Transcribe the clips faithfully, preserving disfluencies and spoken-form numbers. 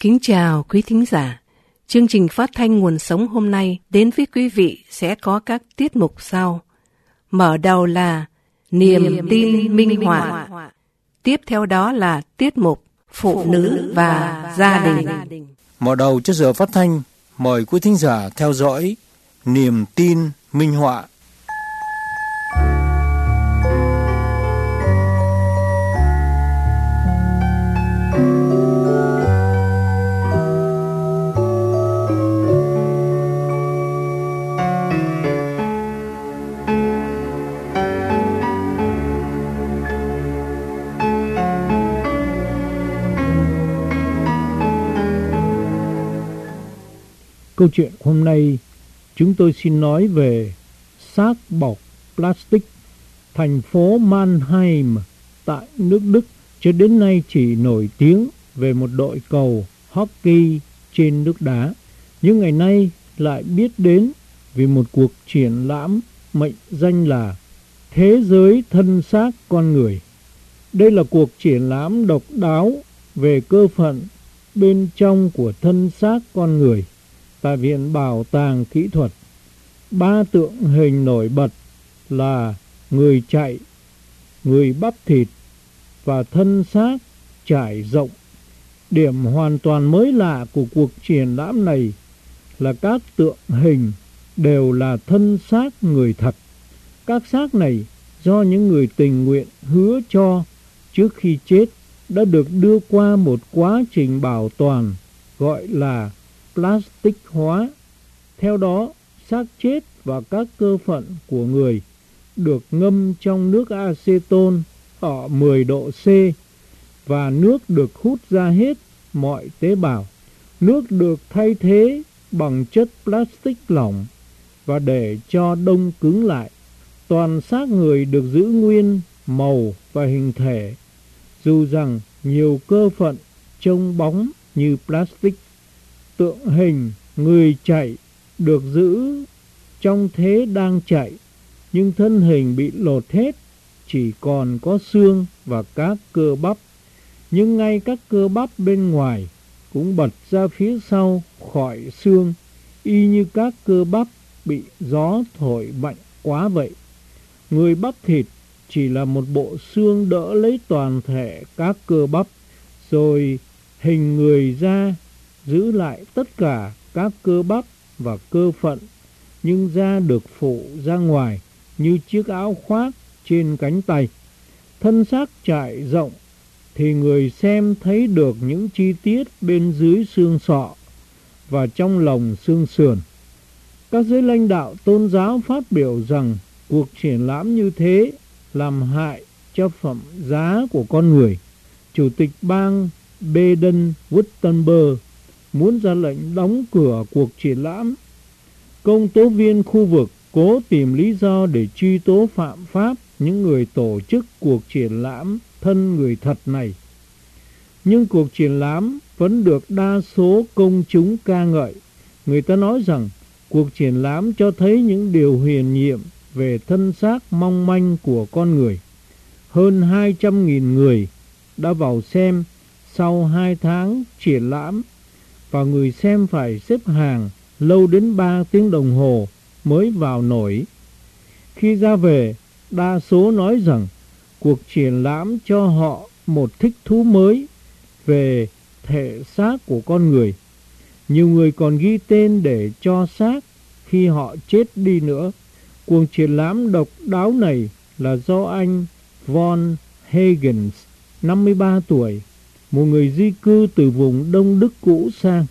Kính chào quý thính giả. Chương trình phát thanh Nguồn Sống hôm nay đến với quý vị sẽ có các tiết mục sau. Mở đầu là Niềm, Niềm tin, tin minh họa. Tiếp theo đó là tiết mục Phụ nữ và, và gia đình. Mở đầu cho giờ phát thanh, mời quý thính giả theo dõi Niềm tin minh họa. Câu chuyện hôm nay chúng tôi xin nói về xác bọc plastic. Thành phố Mannheim tại nước Đức cho đến nay chỉ nổi tiếng về một đội cầu hockey trên nước đá, nhưng ngày nay lại biết đến vì một cuộc triển lãm mệnh danh là Thế giới thân xác con người. Đây là cuộc triển lãm độc đáo về cơ phận bên trong của thân xác con người. Tại Viện Bảo tàng Kỹ thuật, ba tượng hình nổi bật là người chạy, người bắp thịt và thân xác trải rộng. Điểm hoàn toàn mới lạ của cuộc triển lãm này là các tượng hình đều là thân xác người thật. Các xác này do những người tình nguyện hứa cho trước khi chết đã được đưa qua một quá trình bảo toàn gọi là plastic hóa. Theo đó, xác chết và các cơ phận của người được ngâm trong nước acetone ở mười độ C và nước được hút ra hết mọi tế bào. Nước được thay thế bằng chất plastic lỏng và để cho đông cứng lại. Toàn xác người được giữ nguyên màu và hình thể, dù rằng nhiều cơ phận trông bóng như plastic. Tượng hình người chạy được giữ trong thế đang chạy, nhưng thân hình bị lột hết, chỉ còn có xương và các cơ bắp. Nhưng ngay các cơ bắp bên ngoài cũng bật ra phía sau khỏi xương, y như các cơ bắp bị gió thổi mạnh quá vậy. Người bắp thịt chỉ là một bộ xương đỡ lấy toàn thể các cơ bắp, rồi hình người da giữ lại tất cả các cơ bắp và cơ phận, nhưng da được phủ ra ngoài như chiếc áo khoác trên cánh tay. Thân xác trải rộng thì người xem thấy được những chi tiết bên dưới xương sọ và trong lồng xương sườn. Các giới lãnh đạo tôn giáo phát biểu rằng cuộc triển lãm như thế làm hại cho phẩm giá của con người. Chủ tịch bang Baden-Württemberg muốn ra lệnh đóng cửa cuộc triển lãm. Công tố viên khu vực cố tìm lý do để truy tố phạm pháp những người tổ chức cuộc triển lãm thân người thật này. Nhưng cuộc triển lãm vẫn được đa số công chúng ca ngợi. Người ta nói rằng cuộc triển lãm cho thấy những điều huyền nhiệm về thân xác mong manh của con người. Hơn hai trăm nghìn người đã vào xem sau hai tháng triển lãm, và người xem phải xếp hàng lâu đến ba tiếng đồng hồ mới vào nổi. Khi ra về, đa số nói rằng cuộc triển lãm cho họ một thích thú mới về thể xác của con người. Nhiều người còn ghi tên để cho xác khi họ chết đi nữa. Cuộc triển lãm độc đáo này là do anh Von Hagens, năm mươi ba tuổi, một người di cư từ vùng Đông Đức cũ sang.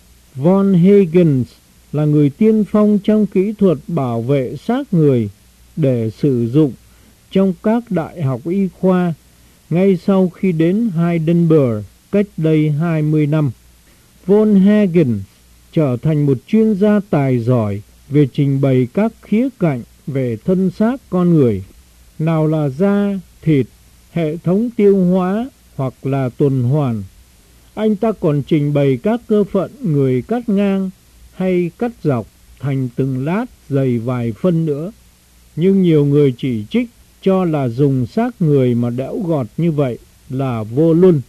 Von Hagens là người tiên phong trong kỹ thuật bảo vệ xác người để sử dụng trong các đại học y khoa ngay sau khi đến Heidelberg cách đây hai mươi năm. Von Hagens trở thành một chuyên gia tài giỏi về trình bày các khía cạnh về thân xác con người, nào là da, thịt, hệ thống tiêu hóa hoặc là tuần hoàn. Anh ta còn trình bày các cơ phận người cắt ngang hay cắt dọc thành từng lát dày vài phân nữa. Nhưng nhiều người chỉ trích cho là dùng xác người mà đẽo gọt như vậy là vô luân.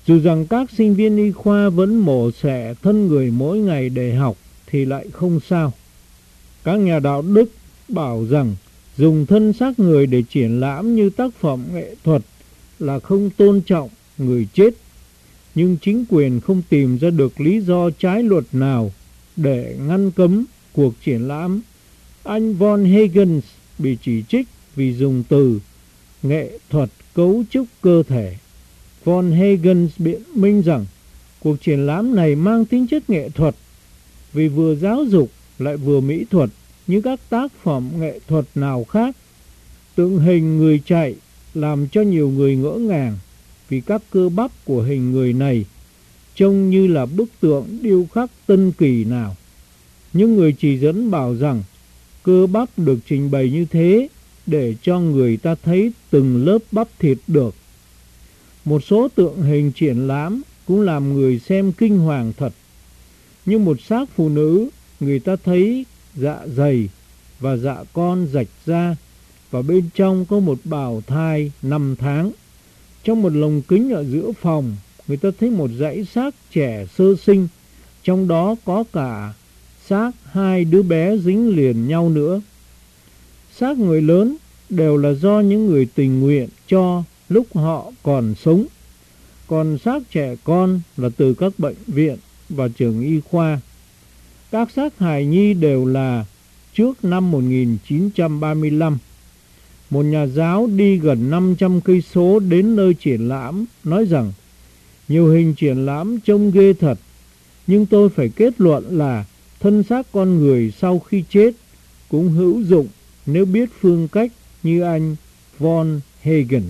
Dù rằng các sinh viên y khoa vẫn mổ xẻ thân người mỗi ngày để học thì lại không sao. Các nhà đạo đức bảo rằng dùng thân xác người để triển lãm như tác phẩm nghệ thuật là không tôn trọng người chết. Nhưng chính quyền không tìm ra được lý do trái luật nào để ngăn cấm cuộc triển lãm. Anh Von Hagens bị chỉ trích vì dùng từ nghệ thuật cấu trúc cơ thể. Von Hagens biện minh rằng cuộc triển lãm này mang tính chất nghệ thuật vì vừa giáo dục lại vừa mỹ thuật như các tác phẩm nghệ thuật nào khác. Tượng hình người chạy làm cho nhiều người ngỡ ngàng vì các cơ bắp của hình người này trông như là bức tượng điêu khắc tân kỳ nào. Nhưng người chỉ dẫn bảo rằng cơ bắp được trình bày như thế để cho người ta thấy từng lớp bắp thịt được. Một số tượng hình triển lãm cũng làm người xem kinh hoàng thật. Như một xác phụ nữ, người ta thấy dạ dày và dạ con rạch ra, và bên trong có một bào thai năm tháng. Trong một lồng kính ở giữa phòng, người ta thấy một dãy xác trẻ sơ sinh, trong đó có cả xác hai đứa bé dính liền nhau nữa. Xác người lớn đều là do những người tình nguyện cho lúc họ còn sống, còn xác trẻ con là từ các bệnh viện và trường y khoa. Các xác hài nhi đều là trước năm một nghìn chín trăm ba mươi lăm. Một nhà giáo đi gần năm trăm cây số đến nơi triển lãm nói rằng nhiều hình triển lãm trông ghê thật, nhưng tôi phải kết luận là thân xác con người sau khi chết cũng hữu dụng nếu biết phương cách như anh Von Hagens.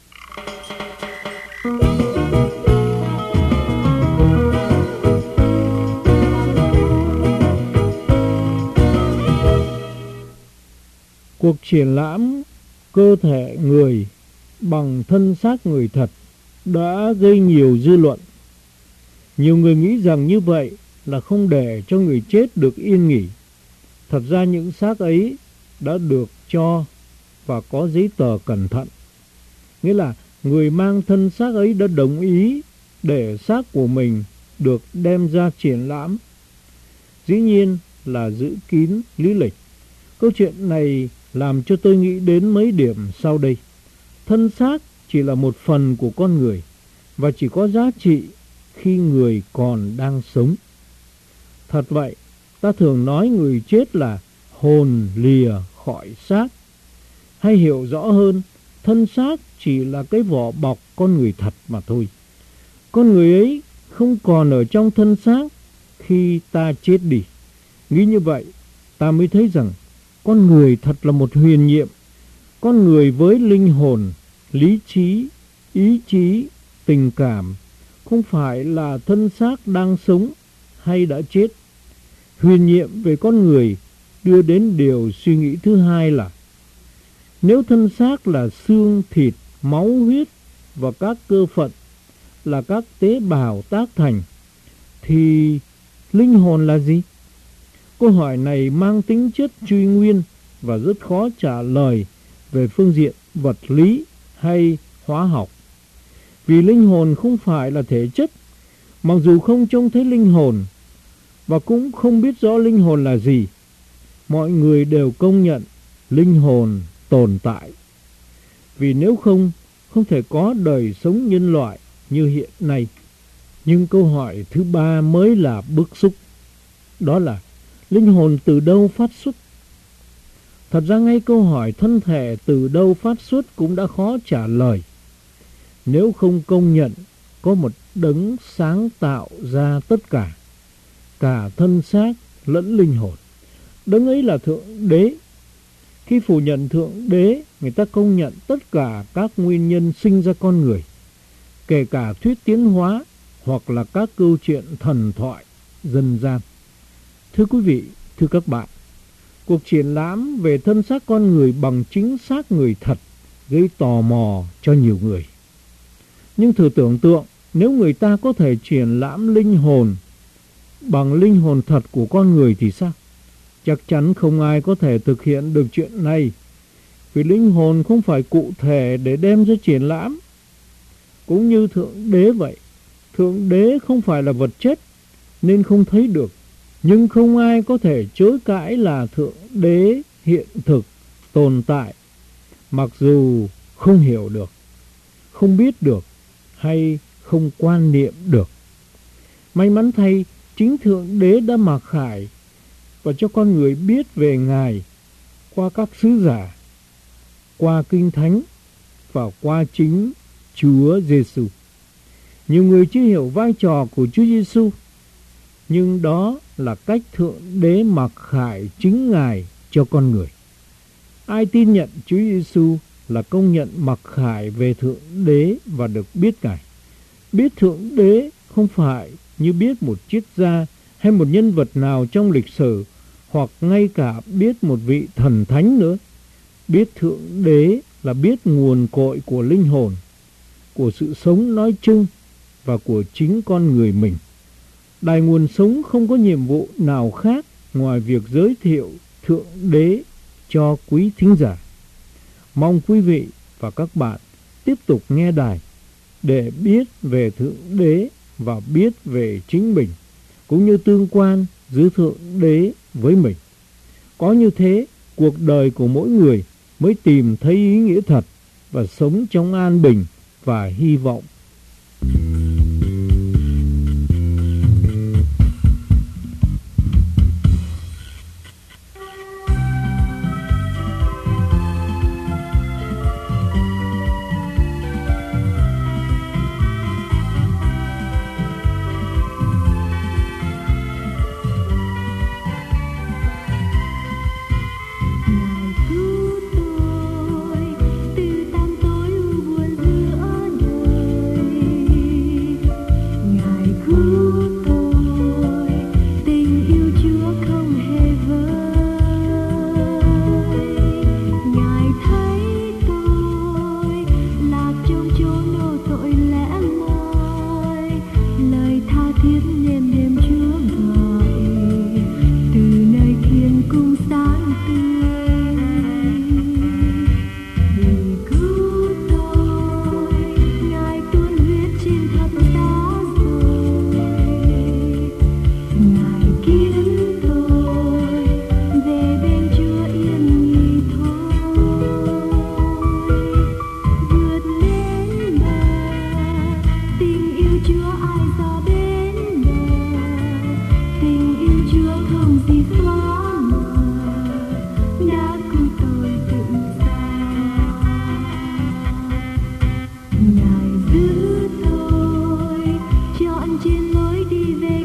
Cuộc triển lãm cơ thể người bằng thân xác người thật đã gây nhiều dư luận. Nhiều người nghĩ rằng như vậy là không để cho người chết được yên nghỉ. Thật ra những xác ấy đã được cho và có giấy tờ cẩn thận. Nghĩa là người mang thân xác ấy đã đồng ý để xác của mình được đem ra triển lãm. Dĩ nhiên là giữ kín lý lịch. Câu chuyện này làm cho tôi nghĩ đến mấy điểm sau đây. Thân xác chỉ là một phần của con người và chỉ có giá trị khi người còn đang sống. Thật vậy, ta thường nói người chết là hồn lìa khỏi xác. Hay hiểu rõ hơn, thân xác chỉ là cái vỏ bọc con người thật mà thôi. Con người ấy không còn ở trong thân xác khi ta chết đi. Nghĩ như vậy, ta mới thấy rằng con người thật là một huyền nhiệm. Con người với linh hồn, lý trí, ý chí, tình cảm, không phải là thân xác đang sống hay đã chết. Huyền nhiệm về con người đưa đến điều suy nghĩ thứ hai là nếu thân xác là xương, thịt, máu, huyết và các cơ phận là các tế bào tác thành, thì linh hồn là gì? Câu hỏi này mang tính chất truy nguyên và rất khó trả lời về phương diện vật lý hay hóa học. Vì linh hồn không phải là thể chất, mặc dù không trông thấy linh hồn và cũng không biết rõ linh hồn là gì, mọi người đều công nhận linh hồn tồn tại. Vì nếu không, không thể có đời sống nhân loại như hiện nay. Nhưng câu hỏi thứ ba mới là bức xúc. Đó là linh hồn từ đâu phát xuất? Thật ra ngay câu hỏi thân thể từ đâu phát xuất cũng đã khó trả lời. Nếu không công nhận có một đấng sáng tạo ra tất cả, cả thân xác lẫn linh hồn. Đấng ấy là Thượng Đế. Khi phủ nhận Thượng Đế, người ta công nhận tất cả các nguyên nhân sinh ra con người, kể cả thuyết tiến hóa hoặc là các câu chuyện thần thoại dân gian. Thưa quý vị, thưa các bạn, cuộc triển lãm về thân xác con người bằng chính xác người thật gây tò mò cho nhiều người. Nhưng thử tưởng tượng, nếu người ta có thể triển lãm linh hồn bằng linh hồn thật của con người thì sao? Chắc chắn không ai có thể thực hiện được chuyện này, vì linh hồn không phải cụ thể để đem ra triển lãm. Cũng như Thượng Đế vậy, Thượng đế không phải là vật chất nên không thấy được, nhưng không ai có thể chối cãi là Thượng đế hiện thực tồn tại, mặc dù không hiểu được, không biết được hay không quan niệm được. May mắn thay, chính Thượng đế đã mặc khải và cho con người biết về Ngài qua các sứ giả, qua Kinh Thánh và qua chính Chúa Giêsu. Nhiều người chưa hiểu vai trò của Chúa Giêsu, nhưng đó là cách Thượng đế mặc khải chính Ngài cho con người. Ai tin nhận Chúa Giêsu là công nhận mặc khải về Thượng đế và được biết Ngài. Biết Thượng đế không phải như biết một triết gia hay một nhân vật nào trong lịch sử, hoặc ngay cả biết một vị thần thánh nữa. Biết Thượng đế là biết nguồn cội của linh hồn, của sự sống nói chung và của chính con người mình. Đài Nguồn Sống không có nhiệm vụ nào khác ngoài việc giới thiệu Thượng đế cho quý thính giả. Mong quý vị và các bạn tiếp tục nghe đài để biết về Thượng đế và biết về chính mình, cũng như tương quan giữa Thượng đế với mình. Có như thế, cuộc đời của mỗi người mới tìm thấy ý nghĩa thật và sống trong an bình và hy vọng. Ngài giữ tôi chọn trên lối đi về